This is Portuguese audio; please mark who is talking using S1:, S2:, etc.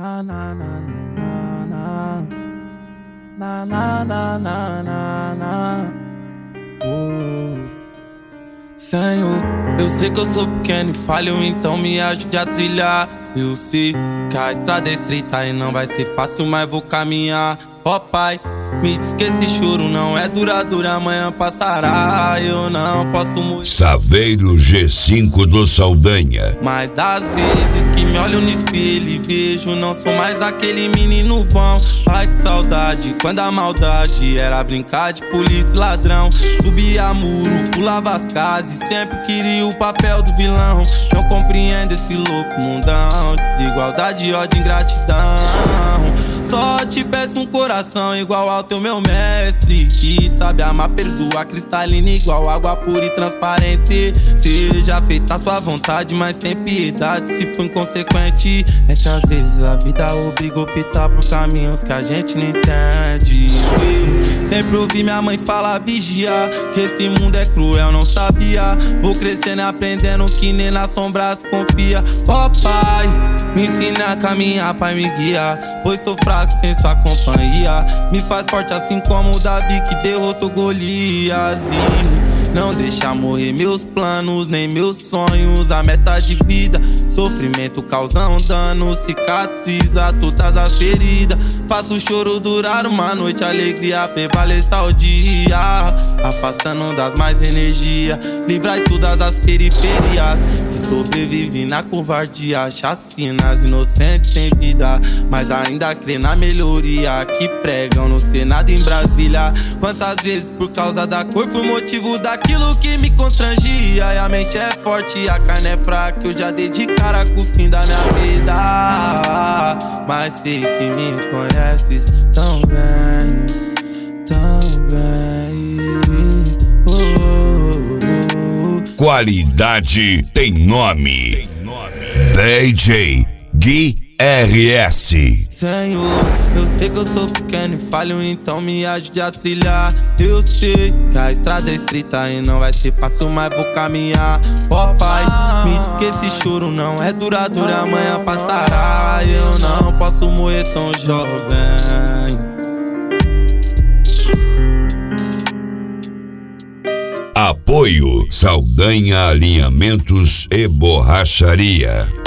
S1: Na na na na na na na na na na na. Senhor, eu sei que eu sou pequeno e falho, então me ajude a trilhar. Eu sei que a estrada é estreita e não vai ser fácil, mas vou caminhar. Ó Pai, me diz que esse choro não é duradouro, amanhã passará. Eu não posso morrer.
S2: Saveiro G5 do Saldanha.
S1: Mas das vezes que me olho no espelho e vejo, não sou mais aquele menino bom. Ai que saudade, quando a maldade era brincar de polícia e ladrão. Subia muro, pulava as casas e sempre queria o papel do vilão. Não compreendo esse louco mundão, desigualdade, ódio, ingratidão. Só te peço um coração igual ao teu, meu mestre, que sabe amar, perdoar, cristalina igual água pura e transparente. Seja feita a sua vontade, mas tem piedade se for inconsequente. É que às vezes a vida obriga a optar por caminhos que a gente não entende. Eu sempre ouvi minha mãe falar, vigiar, que esse mundo é cruel, não sabia. Vou crescendo e aprendendo que nem na sombra se confia. Ó Pai, me ensina a caminhar, Pai, me guiar, pois sou fraco sem sua companhia. Me faz forte assim como Davi que derrotou Golias. E não deixa morrer meus planos, nem meus sonhos. A meta de vida, sofrimento causam dano, cicatriza todas as feridas. Faço o choro durar uma noite, alegria prevaleça ao dia, afastando das mais energia. Livrai todas as periferias que sobrevivem na covardia. Chacinas inocentes sem vida, mas ainda crê na melhoria. Que pregam não ser nada em Brasília. Quantas vezes por causa da cor fui motivo daquilo que me constrangia. E a mente é forte e a carne é fraca, eu já dei de cara com o fim da minha vida. Mas sei que me conheces tão bem, tão bem.
S2: Qualidade tem nome. DJ Gui RS.
S1: Senhor, eu sei que eu sou pequeno e falho, então me ajude a trilhar. Eu sei que a estrada é estreita e não vai ser fácil, mas vou caminhar. Ó Pai, me diz que esse choro não é duradouro, amanhã passará. Eu não posso morrer tão jovem.
S2: Apoio Saldanha Alinhamentos e Borracharia.